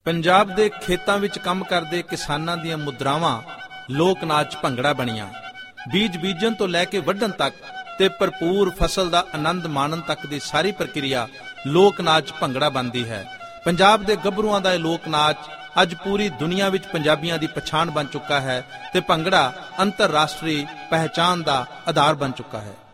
ਪੰਜਾਬ ਦੇ ਖੇਤਾਂ ਵਿੱਚ ਕੰਮ ਕਰਦੇ ਕਿਸਾਨਾਂ ਦੀਆਂ ਮੁਦਰਾਵਾਂ ਲੋਕ ਨਾਚ ਭੰਗੜਾ ਬਣੀਆਂ। ਬੀਜ ਬੀਜਣ ਤੋਂ ਲੈ ਕੇ ਵੱਢਣ ਤੱਕ ਤੇ ਭਰਪੂਰ ਫਸਲ ਦਾ ਆਨੰਦ ਮਾਣਨ ਤੱਕ ਦੀ ਸਾਰੀ ਪ੍ਰਕਿਰਿਆ ਲੋਕ ਨਾਚ ਭੰਗੜਾ ਬਣਦੀ ਹੈ। ਪੰਜਾਬ ਦੇ ਗੱਭਰੂਆਂ ਦਾ ਇਹ ਲੋਕ ਨਾਚ ਅੱਜ ਪੂਰੀ ਦੁਨੀਆ ਵਿੱਚ ਪੰਜਾਬੀਆਂ ਦੀ ਪਛਾਣ ਬਣ ਚੁੱਕਾ ਹੈ ਤੇ ਭੰਗੜਾ ਅੰਤਰਰਾਸ਼ਟਰੀ ਪਹਿਚਾਣ ਦਾ ਆਧਾਰ ਬਣ ਚੁੱਕਾ ਹੈ।